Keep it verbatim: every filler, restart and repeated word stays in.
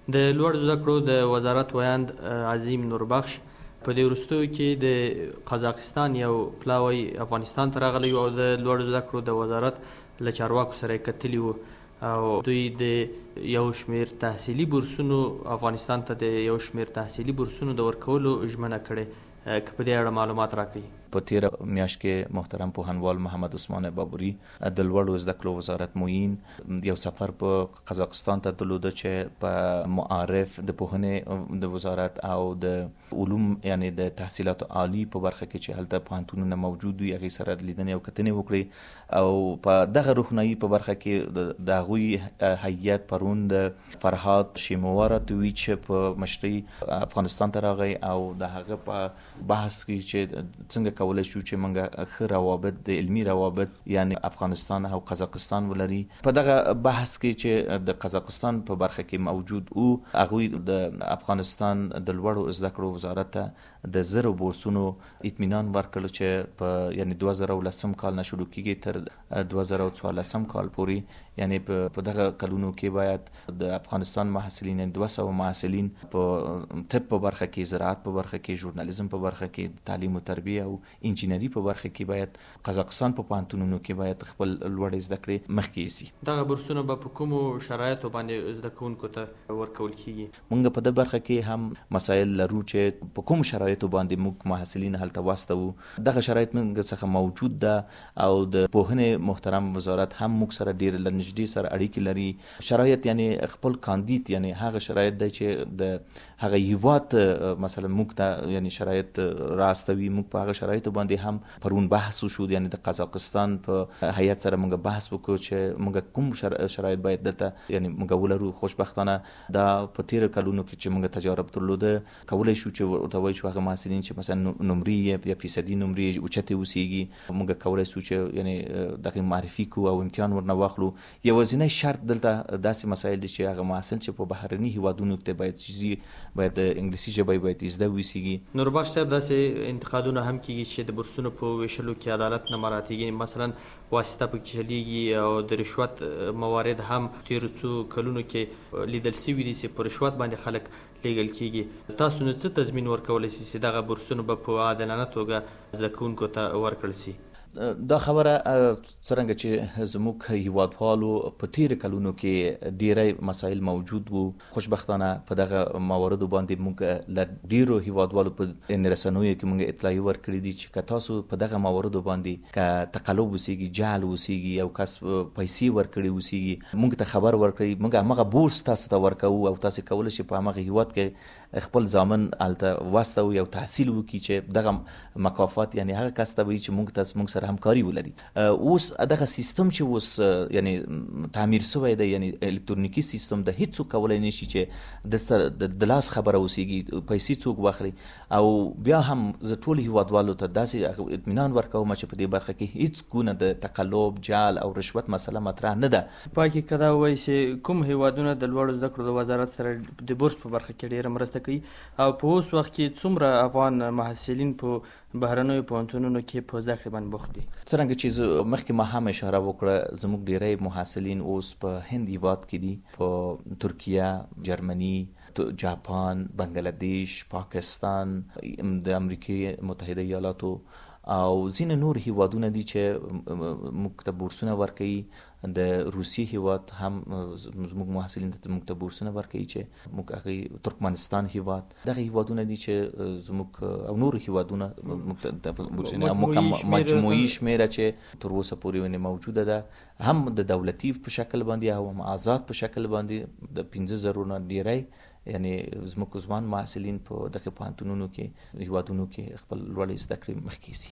د لوړ زده کړو د وزارت ویاند عظیم نوربخش په دې وروستیو کې د قزاقستان یو پلاوی افغانستان ته راغلی او د لوړ زده کړو د وزارت له چارواکو سره یې کتلي وو او دوی د یو شمېر تحصیلي بورسونو افغانستان ته د یو شمېر تحصیلي بورسونو د ورکولو ژمنه کړې. که په دې اړه معلومات راکړي. په تیره میاشت کې محترم پوهنوال محمد عثمان بابوري د لوړو زده کړو وزارت معین یو سفر په قزاقستان ته درلوده چې په معارف د پوهنې د وزارت او د علوم یعنی د تحصیلاتو عالی په برخه کې چې هلته پوهنتونونه موجود وي هغې سره لیدنې او کتنې وکړي او په دغه روښنایي په برخه کې د هغوی هیئت پرون د فرهاد شیمواراتویچ په مشرۍ افغانستان ته راغی او د هغه په بحث کې چې څنګه کولای شو چې موږ ښه روابط د علمي روابط یعنی افغانستان او قزاقستان ولري. په دغه بحث کې چې د قزاقستان په برخه کې موجود او هغوی د افغانستان د لوړو زده کړو وزارت ته د زرو بورسونو اطمینان ورکړ چې په یعنی دوه زره ولسم کال نه شروع کیږي تر دوه زره څوارلسم کال پورې یعنی په دغه کلونو کې باید د افغانستان محصلین دوه سوه محصلین په طب په برخه کې زراعت په برخه کې ژورنالیزم په برخه کې تعلیم او تربیه او انجینری په برخه کې باید قزاقستان په پوهنتونونو کې باید خپل لوړې زده کړې مخکې یوسي. دغه بورسونه به په کومو شرایطو باندې زده کوونکو ته ورکول کیږي؟ موږ په دې برخه کې هم مسایل لرو چې په کوم شرایطو باندې موږ محصلین هلته واستوو. دغه شرایط موږ څخه موجود ده او د پوهنې محترم وزارت هم موږ سره ډیر له نږدې سره اړیکې لري. شرایط یعنی خپل کاندید یعنی هغه شرایط دی چې د هغه هیواد مثلا موږ ته یعنی شرایط راستوي. موږ په هغه شرایطو باندې هم پرون بحث وشو یعنی د قزاقستان په هیئت سره موږ بحث وکړو چې موږ کوم شرایط باید دلته یعنی موږ ولرو. خوشبختانه دا په تیر کلونو کې چې موږ تجارب درلوده کولای شو چې ورته وایو چې هغه محصلین چې مثلا نمرې یا فیصدي نمرې اوچتې اوسیږي موږ کولای شو چې یعنی دغه معرفي کو او امتحان ورنه واخلو. یوازینی شرط دلته داسې مسایل دي چې هغه محصل چې په بهرني هیوادونو کې باید چیزي باید انګلیسي ژبه باید زده وسیږي. نوربخش صاحب داسې انتقادونه هم کیږي چې د بورسونو په ویشلو کې عدالت نه مراعاتېږي، مثلا واسطه پکې چلیږي او د رشوت موارد هم تیرو څو کلونو کې لیدل سوي دي چې په رشوت باندې خلک لیږل کیږي. تاسو نو څه تضمین ورکولی شئ چې دغه بورسونه به په عادلانه توګه زده کوونکو ته ورکړل شي؟ دا خبره څرنګه چې زموږ هیوادوالو په تیر کلونو کې ډیری مسایل موجود وو، خوشبختانه په دغه مواردو باندې موږ له ډیرو هیوادوالو په رسنیو کې موږ اطلاع ورکړې دي چې که تاسو په دغه مواردو باندې که تقلب وسیږي، جعل وسیږي او کس پیسې ورکړي وسیږي، موږ ته خبر ورکړي، موږ هغه بورس تاسو ته ورکوو او تاسو کولی شئ په هغه هیواد کې خپل ځامن هلته واستوو یا تحصیل وکړي چې دغه مکافات یعنی هغه کس ته وایي چې موږ تاسو موږ سره همکاري ولري. اوس دغه سیستم چې اوس یعنی تعمیر شوی دی یعنی الکترونیکي سیستم د هیڅ څوک کولی نشي چې د سره د لاس خبره وسیږي، پیسې څوک واخلي. او بیا هم زه ټول هیوادوالو ته داسې اطمینان ورکوم چې په دې برخه کې هیڅ ګونه د تقلب، جعل او رشوت مسله مطرح نه ده. په کې که دا وایي چې کوم هیوادونه د لوړو زده کړو د وزارت سره د بورس په برخه کې ډېره مرسته کوي او په اوس وخت کې څومره افغان محصلین په بهرنیو پوهنتونونو کې په زده کړې باندې بوخت دي؟ څرنګه چې مخکې ما هم اشاره وکړه، زموږ ډیری محصلین اوس په هند هیواد کې دي، په ترکیه، جرمني، جاپان، بنګلادیش، پاکستان، د امریکې متحده ایالاتو او ځینې نور هیوادونه دي چې موږ ته بورسونه ورکوي. د روسیې هیواد هم زموږ محصلین ته موږ ته بورسونه ورکوي چې موږ هغې ترکمنستان هیواد، دغه هیوادونه دي چې زموږ او نور هیوادونه موږ ته بورسونه مجموعي شمېره چې تر اوسه پورې موجوده ده، هم د دولتي په شکل باندې او هم آزاد په شکل باندې د پنځه زرو نه ډیری یعنی زموږ ځوان محصلین په دغه پوهنتونونو کې هیوادونو کې خپل لوړې زده کړې مخکې یوسي.